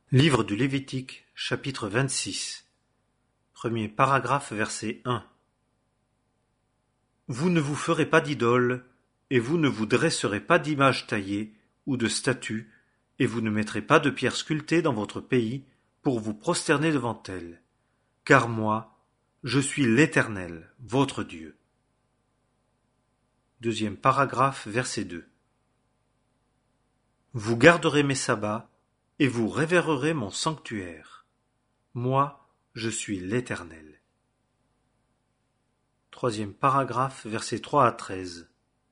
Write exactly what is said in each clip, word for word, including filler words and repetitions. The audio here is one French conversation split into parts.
Livre du Lévitique, chapitre vingt-six. Premier paragraphe, verset un. Vous ne vous ferez pas d'idole, et vous ne vous dresserez pas d'image taillée ou de statue, et vous ne mettrez pas de pierres sculptées dans votre pays pour vous prosterner devant elles. Car moi, je suis l'Éternel, votre Dieu. Deuxième paragraphe, verset deux. Vous garderez mes sabbats, et vous révérerez mon sanctuaire. Moi, je suis l'Éternel. Troisième paragraphe, versets trois à treize.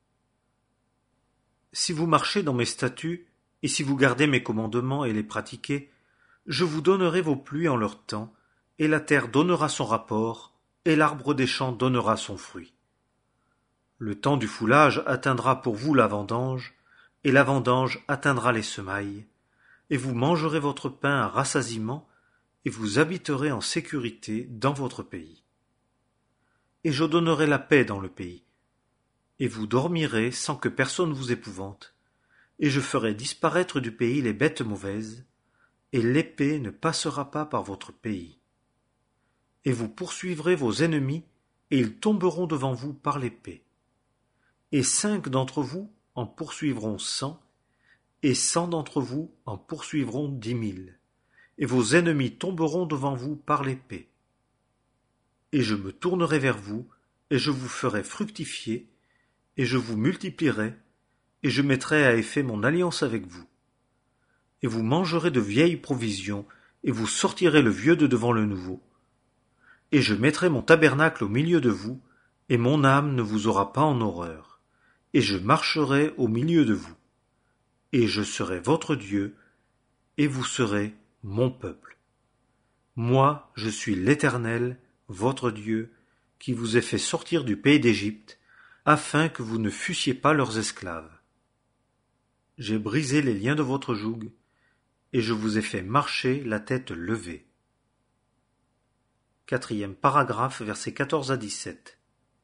Si vous marchez dans mes statuts, et si vous gardez mes commandements et les pratiquez, je vous donnerai vos pluies en leur temps, et la terre donnera son rapport, et l'arbre des champs donnera son fruit. Le temps du foulage atteindra pour vous la vendange, et la vendange atteindra les semailles, et vous mangerez votre pain à rassasiement, et vous habiterez en sécurité dans votre pays. Et je donnerai la paix dans le pays, et vous dormirez sans que personne vous épouvante, et je ferai disparaître du pays les bêtes mauvaises, et l'épée ne passera pas par votre pays. Et vous poursuivrez vos ennemis, et ils tomberont devant vous par l'épée. Et cinq d'entre vous en poursuivront cent, et cent d'entre vous en poursuivront dix mille, et vos ennemis tomberont devant vous par l'épée. Et je me tournerai vers vous, et je vous ferai fructifier, et je vous multiplierai, et je mettrai à effet mon alliance avec vous. Et vous mangerez de vieilles provisions, et vous sortirez le vieux de devant le nouveau. Et je mettrai mon tabernacle au milieu de vous, et mon âme ne vous aura pas en horreur, et je marcherai au milieu de vous. Et je serai votre Dieu, et vous serez mon peuple. Moi, je suis l'Éternel, votre Dieu, qui vous ai fait sortir du pays d'Égypte, afin que vous ne fussiez pas leurs esclaves. J'ai brisé les liens de votre joug, et je vous ai fait marcher la tête levée. Quatrième paragraphe, versets quatorze à dix-sept.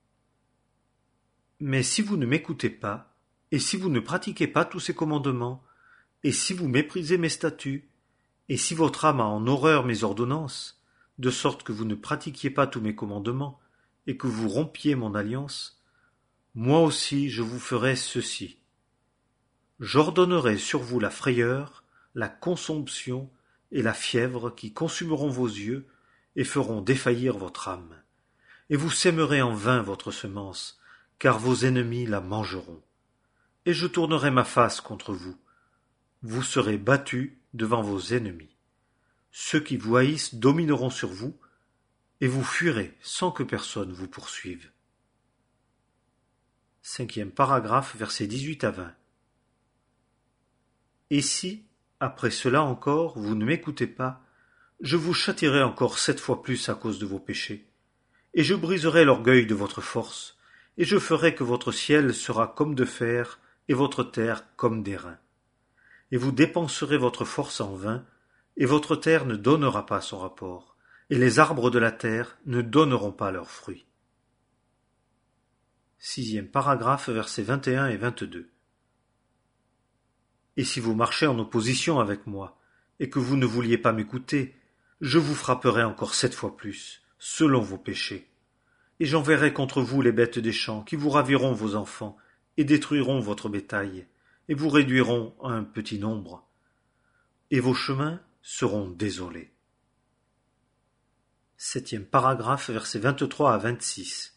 Mais si vous ne m'écoutez pas, et si vous ne pratiquez pas tous ces commandements, et si vous méprisez mes statuts, et si votre âme a en horreur mes ordonnances, de sorte que vous ne pratiquiez pas tous mes commandements, et que vous rompiez mon alliance, moi aussi je vous ferai ceci. J'ordonnerai sur vous la frayeur, la consomption et la fièvre qui consumeront vos yeux et feront défaillir votre âme. Et vous sèmerez en vain votre semence, car vos ennemis la mangeront. Et je tournerai ma face contre vous. Vous serez battus devant vos ennemis. Ceux qui vous haïssent domineront sur vous, et vous fuirez sans que personne vous poursuive. Cinquième paragraphe, versets dix-huit à vingt. Et si, après cela encore, vous ne m'écoutez pas, je vous châtierai encore sept fois plus à cause de vos péchés, et je briserai l'orgueil de votre force, et je ferai que votre ciel sera comme de fer, et votre terre comme d'airain. Et vous dépenserez votre force en vain, et votre terre ne donnera pas son rapport, et les arbres de la terre ne donneront pas leurs fruits. Sixième paragraphe, versets vingt et un et vingt-deux. Et si vous marchez en opposition avec moi, et que vous ne vouliez pas m'écouter, je vous frapperai encore sept fois plus, selon vos péchés. Et j'enverrai contre vous les bêtes des champs, qui vous raviront vos enfants, et détruiront votre bétail, et vous réduiront à un petit nombre. Et vos chemins seront désolés. Septième paragraphe, versets vingt-trois à vingt-six.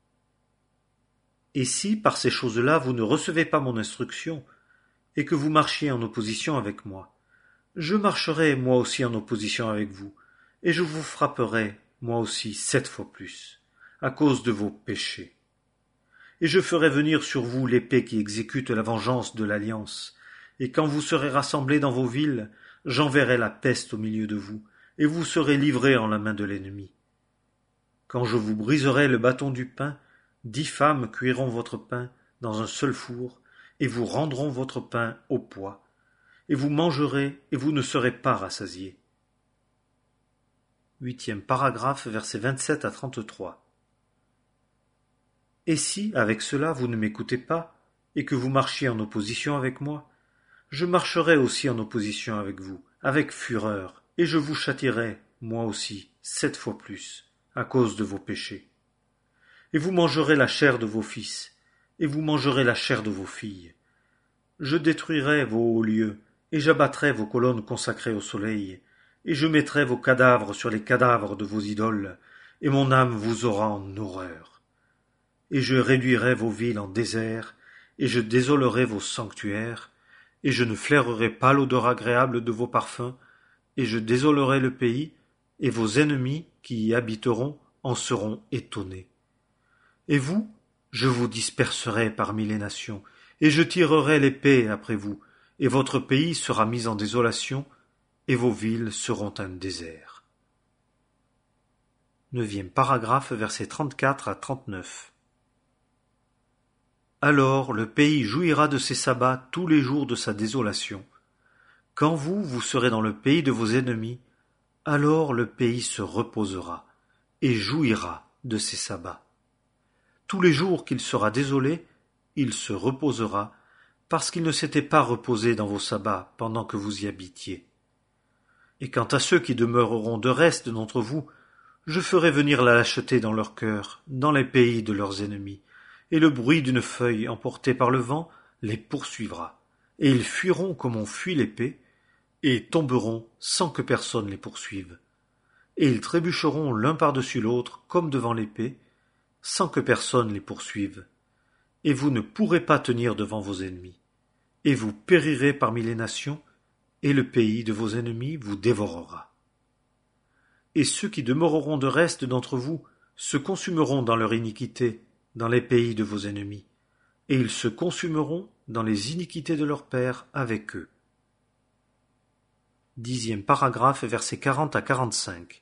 Et si, par ces choses-là, vous ne recevez pas mon instruction, et que vous marchiez en opposition avec moi, je marcherai moi aussi en opposition avec vous, et je vous frapperai moi aussi sept fois plus, à cause de vos péchés. Et je ferai venir sur vous l'épée qui exécute la vengeance de l'alliance, et quand vous serez rassemblés dans vos villes, j'enverrai la peste au milieu de vous, et vous serez livrés en la main de l'ennemi. Quand je vous briserai le bâton du pain, dix femmes cuiront votre pain dans un seul four, et vous rendront votre pain au poids, et vous mangerez, et vous ne serez pas rassasiés. Huitième paragraphe, versets vingt-sept à trente-trois. Et si, avec cela, vous ne m'écoutez pas, et que vous marchiez en opposition avec moi, je marcherai aussi en opposition avec vous, avec fureur, et je vous châtierai, moi aussi, sept fois plus, à cause de vos péchés. Et vous mangerez la chair de vos fils, et vous mangerez la chair de vos filles. Je détruirai vos hauts lieux, et j'abattrai vos colonnes consacrées au soleil, et je mettrai vos cadavres sur les cadavres de vos idoles, et mon âme vous aura en horreur. Et je réduirai vos villes en désert, et je désolerai vos sanctuaires, et je ne flairerai pas l'odeur agréable de vos parfums, et je désolerai le pays, et vos ennemis qui y habiteront en seront étonnés. Et vous, je vous disperserai parmi les nations, et je tirerai l'épée après vous, et votre pays sera mis en désolation, et vos villes seront un désert. Neuvième paragraphe, versets trente-quatre à trente-neuf. Alors le pays jouira de ses sabbats tous les jours de sa désolation. Quand vous, vous serez dans le pays de vos ennemis, alors le pays se reposera, et jouira de ses sabbats. Tous les jours qu'il sera désolé, il se reposera, parce qu'il ne s'était pas reposé dans vos sabbats pendant que vous y habitiez. Et quant à ceux qui demeureront de reste d'entre vous, je ferai venir la lâcheté dans leur cœur, dans les pays de leurs ennemis, et le bruit d'une feuille emportée par le vent les poursuivra, et ils fuiront comme on fuit l'épée, et tomberont sans que personne les poursuive. Et ils trébucheront l'un par-dessus l'autre comme devant l'épée, sans que personne les poursuive. Et vous ne pourrez pas tenir devant vos ennemis. Et vous périrez parmi les nations, et le pays de vos ennemis vous dévorera. Et ceux qui demeureront de reste d'entre vous se consumeront dans leur iniquité, dans les pays de vos ennemis, et ils se consumeront dans les iniquités de leurs pères avec eux. Dixième paragraphe, versets quarante à quarante-cinq.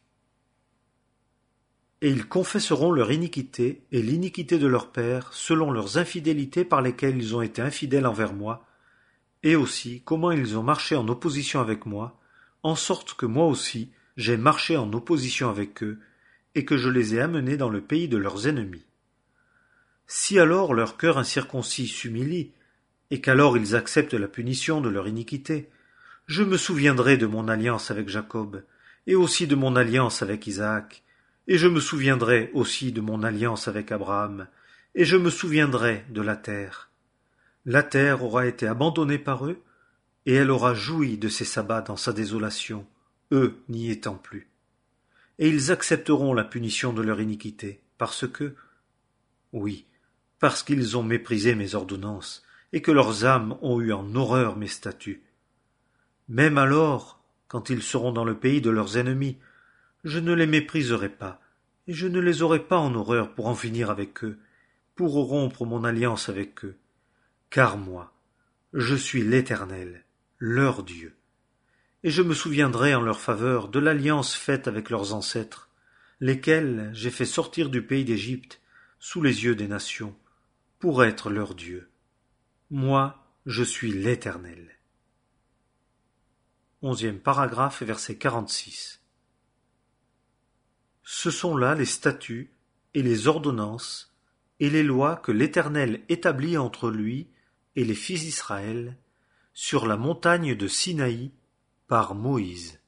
Et ils confesseront leur iniquité et l'iniquité de leurs pères selon leurs infidélités par lesquelles ils ont été infidèles envers moi, et aussi comment ils ont marché en opposition avec moi, en sorte que moi aussi j'ai marché en opposition avec eux, et que je les ai amenés dans le pays de leurs ennemis. Si alors leur cœur incirconcis s'humilie, et qu'alors ils acceptent la punition de leur iniquité, je me souviendrai de mon alliance avec Jacob, et aussi de mon alliance avec Isaac, et je me souviendrai aussi de mon alliance avec Abraham, et je me souviendrai de la terre. La terre aura été abandonnée par eux, et elle aura joui de ses sabbats dans sa désolation, eux n'y étant plus. Et ils accepteront la punition de leur iniquité, parce que, oui, parce qu'ils ont méprisé mes ordonnances, et que leurs âmes ont eu en horreur mes statuts. Même alors, quand ils seront dans le pays de leurs ennemis, je ne les mépriserai pas, et je ne les aurai pas en horreur pour en finir avec eux, pour rompre mon alliance avec eux. Car moi, je suis l'Éternel, leur Dieu. Et je me souviendrai en leur faveur de l'alliance faite avec leurs ancêtres, lesquels j'ai fait sortir du pays d'Égypte, sous les yeux des nations, pour être leur Dieu. Moi, je suis l'Éternel. Onzième paragraphe, verset quarante-six. Ce sont là les statuts et les ordonnances et les lois que l'Éternel établit entre lui et les fils d'Israël sur la montagne de Sinaï par Moïse.